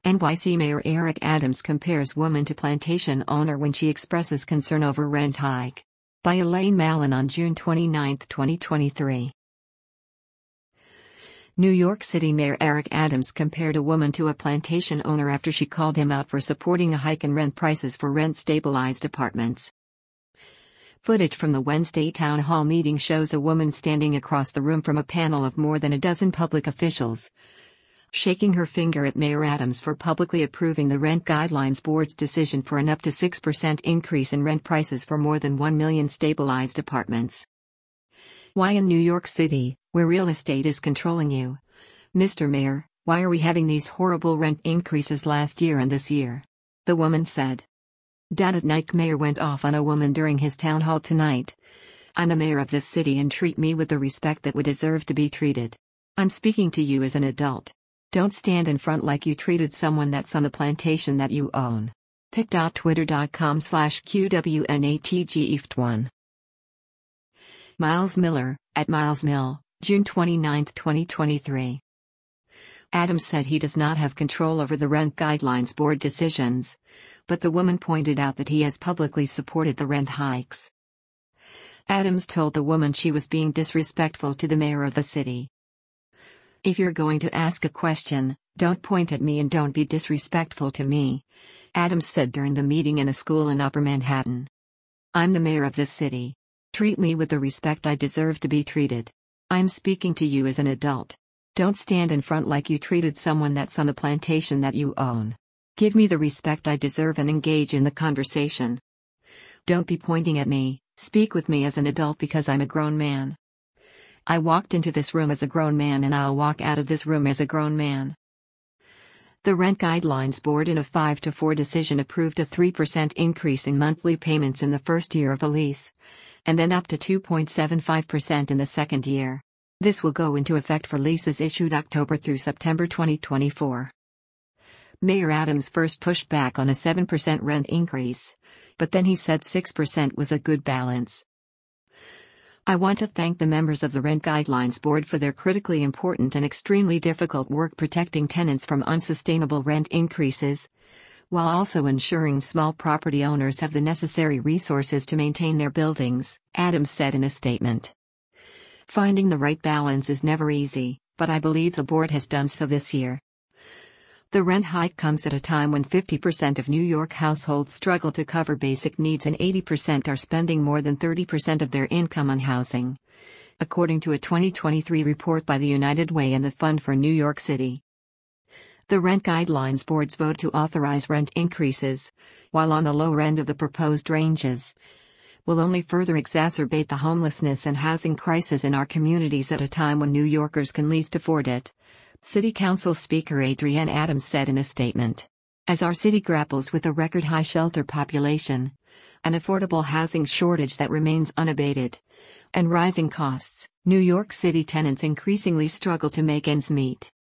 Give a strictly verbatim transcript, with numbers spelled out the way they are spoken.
N Y C Mayor Eric Adams compares woman to plantation owner when she expresses concern over rent hike. By Elaine Mallon on June twenty-ninth, twenty twenty-three. New York City Mayor Eric Adams compared a woman to a plantation owner after she called him out for supporting a hike in rent prices for rent-stabilized apartments. Footage from the Wednesday town hall meeting shows a woman standing across the room from a panel of more than a dozen public officials, shaking her finger at Mayor Adams for publicly approving the Rent Guidelines Board's decision for an up to six percent increase in rent prices for more than one million stabilized apartments. Why in New York City, where real estate is controlling you? Mister Mayor, why are we having these horrible rent increases last year and this year? The woman said. Dad Nike Mayor went off on a woman during his town hall tonight. I'm the mayor of this city and treat me with the respect that would deserve to be treated. I'm speaking to you as an adult. Don't stand in front like you treated someone that's on the plantation that you own. pic.twitter.com slash QWNATGEFT1. Miles Miller, at Miles Mill, June twenty-ninth, twenty twenty-three. Adams said he does not have control over the Rent Guidelines Board decisions, but the woman pointed out that he has publicly supported the rent hikes. Adams told the woman she was being disrespectful to the mayor of the city. If you're going to ask a question, don't point at me and don't be disrespectful to me, Adams said during the meeting in a school in Upper Manhattan. I'm the mayor of this city. Treat me with the respect I deserve to be treated. I'm speaking to you as an adult. Don't stand in front like you treated someone that's on the plantation that you own. Give me the respect I deserve and engage in the conversation. Don't be pointing at me, speak with me as an adult because I'm a grown man. I walked into this room as a grown man and I'll walk out of this room as a grown man. The Rent Guidelines Board in a five to four decision approved a three percent increase in monthly payments in the first year of a lease, and then up to two point seven five percent in the second year. This will go into effect for leases issued October through September twenty twenty-four. Mayor Adams first pushed back on a seven percent rent increase, but then he said six percent was a good balance. I want to thank the members of the Rent Guidelines Board for their critically important and extremely difficult work protecting tenants from unsustainable rent increases, while also ensuring small property owners have the necessary resources to maintain their buildings, Adams said in a statement. Finding the right balance is never easy, but I believe the board has done so this year. The rent hike comes at a time when fifty percent of New York households struggle to cover basic needs and eighty percent are spending more than thirty percent of their income on housing, according to a twenty twenty-three report by the United Way and the Fund for New York City. The Rent Guidelines Board's vote to authorize rent increases, while on the lower end of the proposed ranges, will only further exacerbate the homelessness and housing crisis in our communities at a time when New Yorkers can least afford it, City Council Speaker Adrienne Adams said in a statement. As our city grapples with a record-high shelter population, an affordable housing shortage that remains unabated, and rising costs, New York City tenants increasingly struggle to make ends meet.